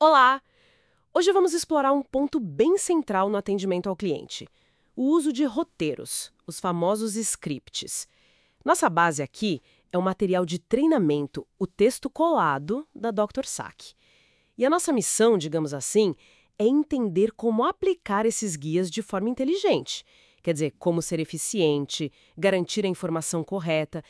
Olá! Hoje vamos explorar um ponto bem central no atendimento ao cliente: o uso de roteiros, os famosos scripts. Nossa base aqui é o material de treinamento, o texto colado da Dr. Sack. E a nossa missão, digamos assim, é entender como aplicar esses guias de forma inteligente. Quer dizer, como ser eficiente, garantir a informação correta,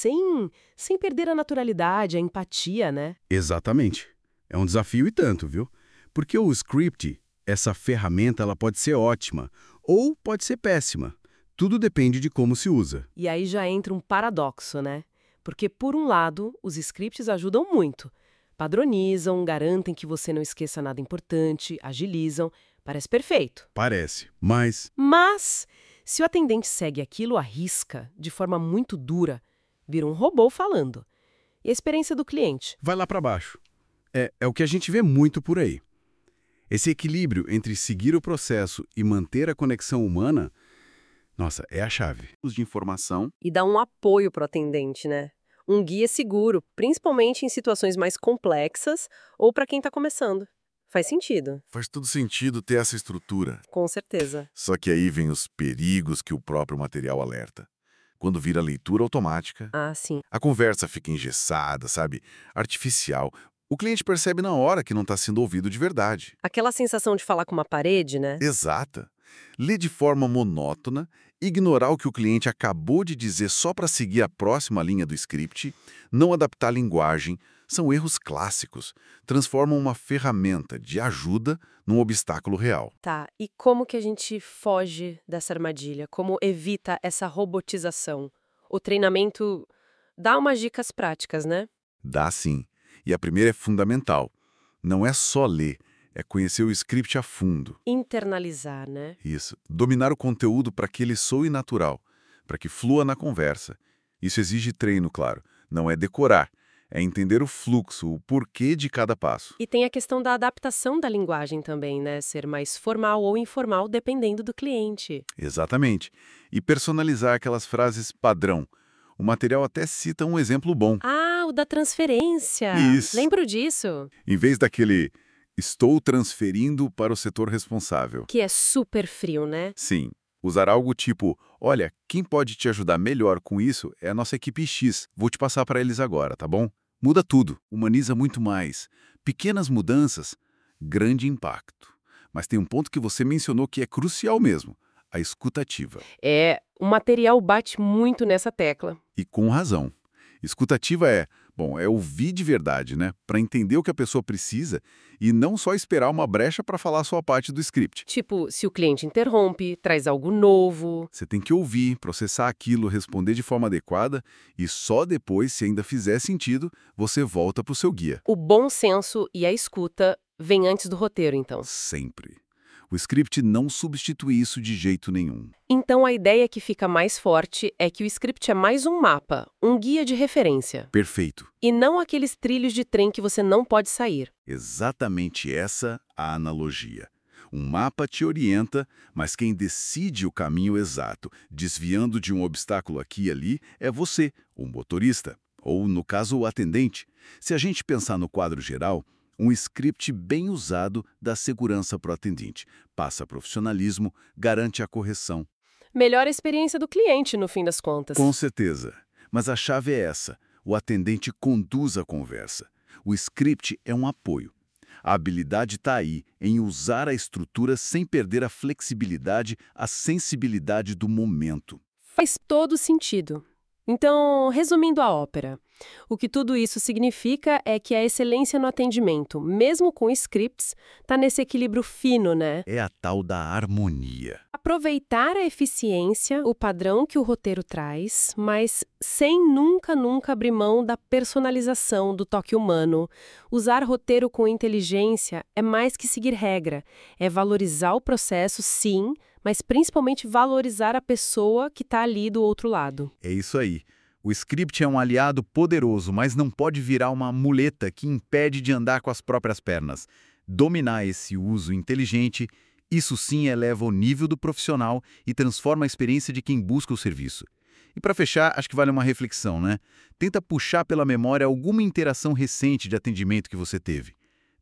sem perder a naturalidade, a empatia, né? Exatamente. É um desafio e tanto, viu? Porque o script, essa ferramenta, ela pode ser ótima ou pode ser péssima. Tudo depende de como se usa. E aí já entra um paradoxo, né? Porque, por um lado, os scripts ajudam muito. Padronizam, garantem que você não esqueça nada importante, agilizam. Parece perfeito. Parece, mas Mas, se o atendente segue aquilo à risca, de forma muito dura, vira um robô falando. E a experiência do cliente? vai lá para baixo. É o que a gente vê muito por aí. Esse equilíbrio entre seguir o processo e manter a conexão humana, nossa, é a chave. Os de informação. E dá um apoio para o atendente, né? Um guia seguro, principalmente em situações mais complexas ou para quem está começando. Faz sentido, Faz todo sentido ter essa estrutura. com certeza. Só que aí vem os perigos que o próprio material alerta. Quando vira leitura automática, Ah, sim. a conversa fica engessada, sabe? Artificial. O cliente percebe na hora que não está sendo ouvido de verdade. Aquela sensação de falar com uma parede, né? Exata. Ler de forma monótona, ignorar o que o cliente acabou de dizer só para seguir a próxima linha do script, não adaptar a linguagem, são erros clássicos. Transformam uma ferramenta de ajuda num obstáculo real. Tá, e como que a gente foge dessa armadilha? Como evita essa robotização? O treinamento dá umas dicas práticas, né? Dá sim. E a primeira é fundamental. Não é só ler, é conhecer o script a fundo. Internalizar, né? Isso. Dominar o conteúdo para que ele soe natural, para que flua na conversa. Isso exige treino, claro. Não é decorar, é entender o fluxo, o porquê de cada passo. E tem a questão da adaptação da linguagem também, né? Ser mais formal ou informal, dependendo do cliente. Exatamente. E personalizar aquelas frases padrão. O material até cita um exemplo bom. Ah, o da transferência! Isso. Lembro disso. Em vez daquele "estou transferindo para o setor responsável". Que é super frio, né? Sim, usar algo tipo, olha, quem pode te ajudar melhor com isso é a nossa equipe X. Vou te passar para eles agora, tá bom? Muda tudo, humaniza muito mais. Pequenas mudanças, grande impacto. Mas tem um ponto que você mencionou que é crucial mesmo, a escutativa. O material bate muito nessa tecla. E com razão. Escutativa é ouvir de verdade, né? Para entender o que a pessoa precisa e não só esperar uma brecha para falar a sua parte do script. Tipo, se o cliente interrompe, traz algo novo. Você tem que ouvir, processar aquilo, responder de forma adequada e só depois, se ainda fizer sentido, você volta para o seu guia. O bom senso e a escuta vêm antes do roteiro, então. Sempre. O script não substitui isso de jeito nenhum. Então a ideia que fica mais forte é que o script é mais um mapa, um guia de referência. Perfeito. E não aqueles trilhos de trem que você não pode sair. Exatamente essa a analogia. Um mapa te orienta, mas quem decide o caminho exato, desviando de um obstáculo aqui e ali, é você, o motorista, ou, no caso, o atendente. Se a gente pensar no quadro geral, um script bem usado dá segurança para o atendente, passa profissionalismo, garante a correção. Melhor a experiência do cliente, no fim das contas. Com certeza. Mas a chave é essa. O atendente conduz a conversa. O script é um apoio. A habilidade está aí, em usar a estrutura sem perder a flexibilidade, a sensibilidade do momento. Faz todo sentido. Então, resumindo a ópera, o que tudo isso significa é que a excelência no atendimento, mesmo com scripts, está nesse equilíbrio fino, né? É a tal da harmonia. Aproveitar a eficiência, o padrão que o roteiro traz, mas sem nunca abrir mão da personalização, do toque humano. Usar roteiro com inteligência é mais que seguir regra, é valorizar o processo, sim, mas principalmente valorizar a pessoa que está ali do outro lado. É isso aí. O script é um aliado poderoso, mas não pode virar uma muleta que impede de andar com as próprias pernas. Dominar esse uso inteligente, isso sim eleva o nível do profissional e transforma a experiência de quem busca o serviço. E para fechar, acho que vale uma reflexão, né? Tenta puxar pela memória alguma interação recente de atendimento que você teve.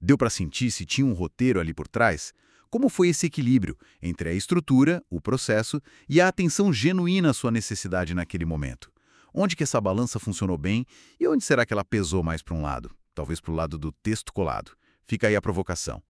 Deu para sentir se tinha um roteiro ali por trás? Como foi esse equilíbrio entre a estrutura, o processo e a atenção genuína à sua necessidade naquele momento? Onde que essa balança funcionou bem e onde será que ela pesou mais para um lado? Talvez para o lado do texto colado. Fica aí a provocação.